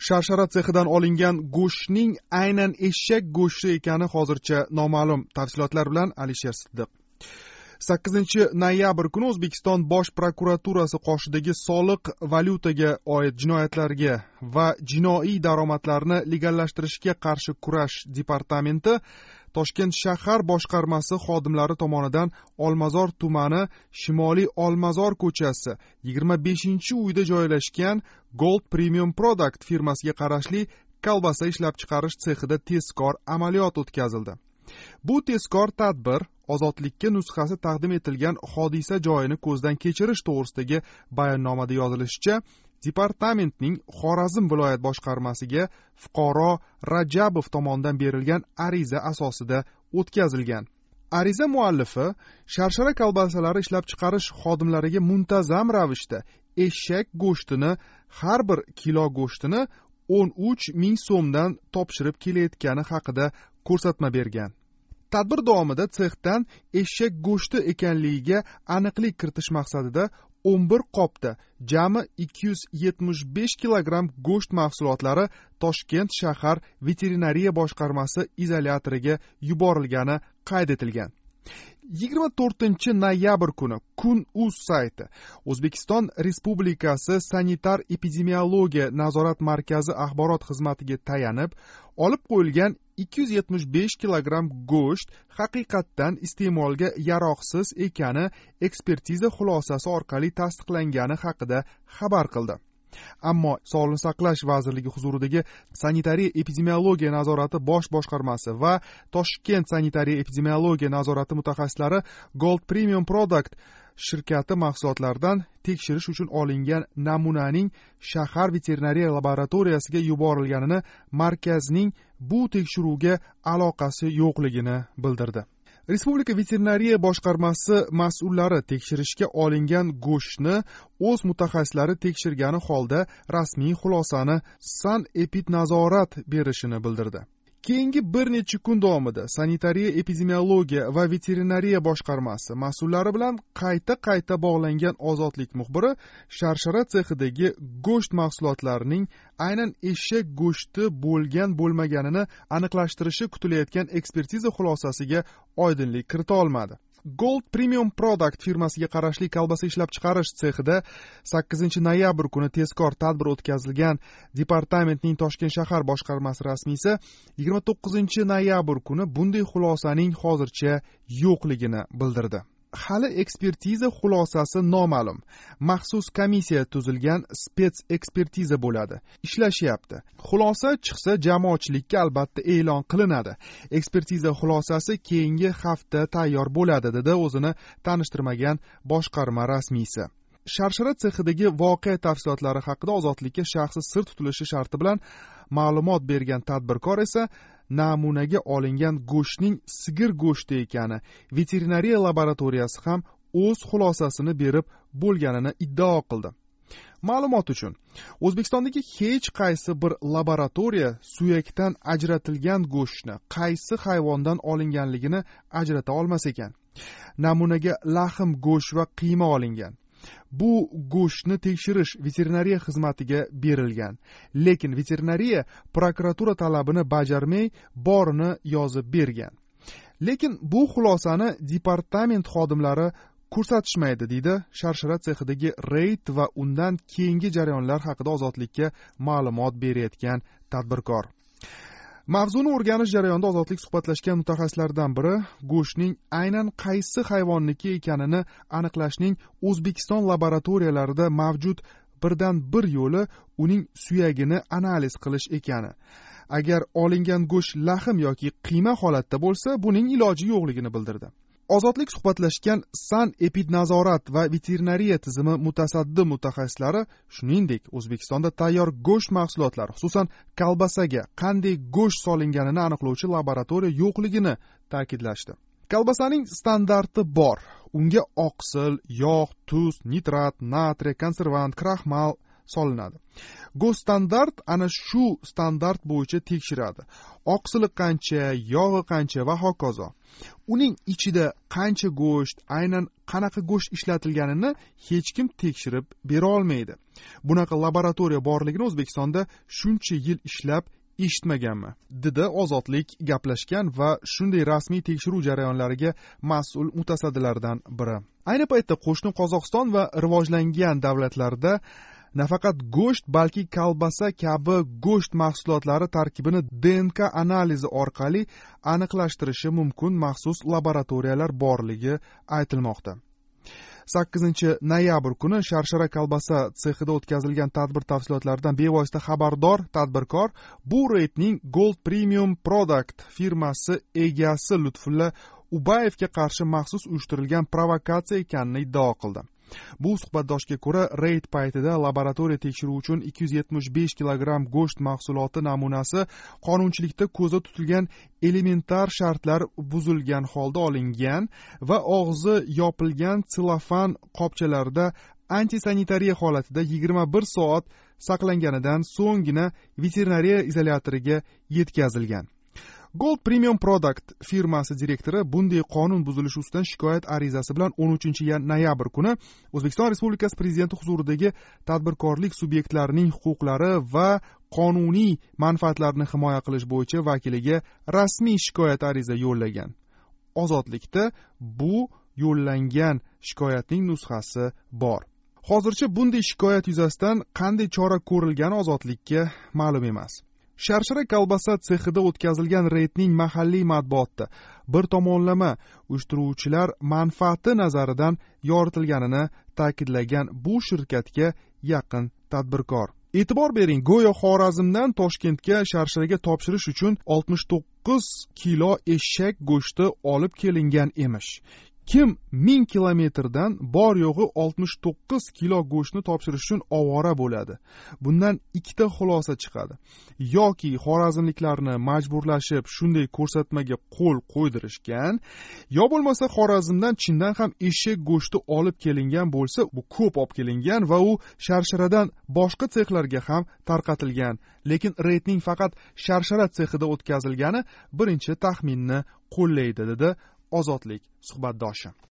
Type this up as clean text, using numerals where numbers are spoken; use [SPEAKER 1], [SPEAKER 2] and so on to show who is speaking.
[SPEAKER 1] Sharshara sexidan olingan go'shtning aynan eshak go'shti ekani hozircha noma'lum. Tafsilotlar bilan Alisher Siddiq. 8-noyabr kuni O'zbekiston Bosh prokuraturasi qoshidagi soliq valyutaga oid jinoyatlarga va jinoiy daromadlarni legallashtirishga qarshi kurash departamenti Toshkent shahar boshqarmasi xodimlari tomonidan Olmazor tumani Shimoliy Olmazor ko'chasi 25-uyda joylashgan Gold Premium Product firmasiga qarashli kolbasa ishlab chiqarish sexida tezkor amaliyot o'tkazildi. Bu tezkor tadbir ozodlikka nusxasi taqdim etilgan hodisa joyini ko'zdan kechirish to'g'risidagi bayonnomada yozilishicha, departamentning Xorazm viloyat boshqarmasiga fuqaro Rajabov tomonidan berilgan ariza asosida o'tkazilgan. Ariza muallifi Sharshara kolbasalari ishlab chiqarish xodimlariga muntazam ravishda eshak go'shtini, har bir kilo go'shtini 13 ming so'mdan topshirib kelayotgani haqida ko'rsatma bergan. Tadbir davomida sexdan eshak go'shti ekanligiga aniqlik kiritish maqsadida 11 qopda jami 275 kilogramm go'sht mahsulotlari Toshkent shahar veterinariya boshqarmasi izolyatoriga yuborilgani qayd etilgan. 24-noyabr kuni Kun.uz sayti O'zbekiston Respublikasi Sanitar epidemiologiya nazorat markazi axborot xizmatiga tayanib, olib qo'yilgan 275 kilogramm go'sht haqiqatdan iste'molga yaroqsiz ekani ekspertiza xulosasi orqali tasdiqlangani haqida xabar qildi. Ammo Sog'liqni saqlash vazirligi huzuridagi Sanitariya epidemiologiya nazorati bosh boshqarmasi va Toshkent sanitariya epidemiologiya nazorati mutaxassislari Gold Premium Product shirkati mahsulotlaridan tekshirish uchun olingan namunaning shahar veterinariya laboratoriyasiga yuborilganini, markazning bu tekshiruvga aloqasi yo'qligini bildirdi. Respublika veterinariya boshqarmasi mas'ullari tekshirishga olingan go'shtni o'z mutaxassislari tekshirgani holda rasmiy xulosani Sanepidnazorat berishini bildirdi. Keyingi bir necha kun davomida Sanitariya epidemiologiya va veterinariya boshqarmasi mas'ullari bilan qayta bog'langan Ozodlik muxbiri Sharshara sexidagi go'sht mahsulotlarining aynan eshak go'shti bo'lgan-bo'lmaganini aniqlashtirishi kutilayotgan ekspertiza xulosasiga oydinlik kirita olmadi. Gold Premium Product firmasiga qarashli kolbasa ishlab chiqarish sexida 8-noyabr kuni tezkor tadbir o'tkazilgan. Departamentning Toshkent shahar boshqarmasi rasmiysi 29-noyabr kuni bunday xulosaning hozircha yo'qligini bildirdi. Hali ekspertiza xulosasi noma'lum. Maxsus komissiya tuzilgan, spets ekspertiza bo'ladi. Ishlashyapti. Xulosa chiqsa jamoatchilikka albatta e'lon qilinadi. Ekspertiza xulosasi keyingi hafta tayyor bo'ladi, dedi o'zini tanishtirmagan boshqarma rasmiysi. Sharshara sexidagi voqea tafsilotlari haqida ozodlikka shaxsi sir tutilishi sharti bilan ma'lumot bergan tadbirkor esa namunaga olingan go'shtning sigir go'shti ekani, veterinariya laboratoriyasi ham o'z xulosasini berib bo'lganini iddao qildi. Ma'lumot uchun, O'zbekistondagi hech qaysi bir laboratoriya suyakdan ajratilgan go'shtni qaysi hayvondan olinganligini ajrata olmas ekan. Namunaga lahm go'sht va qiyma olingan. Bu go'shtni tekshirish veterinariya xizmatiga berilgan. Lekin veterinariya prokuratura talabini bajarmay borini yozib bergan. Lekin bu xulosani departament xodimlari ko'rsatishmaydi, deydi Sharshara sexidagi reyd va undan keyingi jarayonlar haqida Ozodlikka ma'lumot berayotgan tadbirkor. Mavzuni o'rganish jarayonida Ozodlik suhbatlashgan mutaxassislardan biri go'shtning aynan qaysi hayvonniki ekanini aniqlashning O'zbekiston laboratoriyalarida mavjud birdan bir yo'li uning suyagini analiz qilish ekani. Agar olingan go'sht lahm yoki qiyma holatda bo'lsa, buning iloji yo'qligini bildirdi. Ozodlik suhbatlashgan Sanepidnazorat va veterinariya tizimi mutasaddi mutaxassislari shuningdek O'zbekistonda tayyor go'sht mahsulotlari, xususan kolbasaga qanday go'sht solinganini aniqlovchi laboratoriya yo'qligini ta'kidlashdi. Kolbasaning standarti bor. Unga oqsil, yog', tuz, nitrat, natriy, konservant, kraxmal solinadi. Go'standart ana shu standart bo'yicha tekshiradi. Oqsili qancha, yog'i qancha va hokazo. Uning ichida qancha go'sht, aynan qanaqa go'sht ishlatilganini hech kim tekshirib bera olmaydi. Bunaqa laboratoriya borligini O'zbekistonda shuncha yil ishlab eshitmaganman, dedi Ozodlik gaplashgan va shunday rasmiy tekshiruv jarayonlariga mas'ul mutasaddilardan biri. Ayni paytda qo'shni Qozog'iston va rivojlangan davlatlarda nafaqat go'sht, balki kolbasa kabi go'sht mahsulotlari tarkibini DNK analizi orqali aniqlashtirishi mumkin maxsus laboratoriyalar borligi aytilmoqda. 8-noyabr kuni Sharshara kolbasa sexida o'tkazilgan tadbir tafsilotlaridan bevosita xabardor tadbirkor bu reydning Gold Premium Product firmasi egasi Lutfulla Ubayevga qarshi maxsus uyushtirilgan provokatsiya ekanini iddao qildi. Bu suhbatdoshga ko'ra, reyd paytida laboratoriya tekshiruvi uchun 275 kilogramm go'sht mahsuloti namunasi qonunchilikda ko'zda tutilgan elementar shartlar buzilgan holda olingan va og'zi yopilgan tselofan qopchalarda antisanitariya holatida 21 soat saqlanganidan so'nggina veterinariya izolyatoriga yetkazilgan. Gold Premium Product firmasi direktori bunday qonun buzilishi ustidan shikoyat arizasi bilan 13-noyabr kuni O'zbekiston Respublikasi Prezidenti huzuridagi tadbirkorlik subyektlarining huquqlari va qonuniy manfaatlarini himoya qilish bo'yicha vakiliga rasmiy shikoyat ariza yo'llagan. Ozodlikda bu yo'llangan shikoyatning nusxasi bor. Hozircha bunday shikoyat yuzasidan qanday chora ko'rilgani Ozodlikka ma'lum emas. Sharshara kolbasa sexida o'tkazilgan reydning mahalliy matbuotda bir tomonlama uyushtiruvchilar manfaati nazaridan yoritilganini ta'kidlagan bu shirkatga yaqin tadbirkor. E'tibor bering, go'yo Xorazmdan Toshkentga Sharsharaga topshirish uchun 69 kilo eshak go'shti olib kelingan emish. Kim 1000 kilometrdan bor yo'g'i 69 kilo go'shtni topshirish uchun ovora bo'ladi? Bundan ikkita xulosa chiqadi. Yoki xorazmliklarni majburlashib shunday ko'rsatmaga qo'l qo'ydirishgan, yo bo'lmasa Xorazmdan chindan ham eshak go'shti olib kelingan bo'lsa, bu ko'p olib kelingan va u Sharsharadan boshqa sexlarga ham tarqatilgan. Lekin reydning faqat Sharshara sexida o'tkazilgani birinchi taxminni qo'llaydi, dedi Ozodlik suhbatdoshi.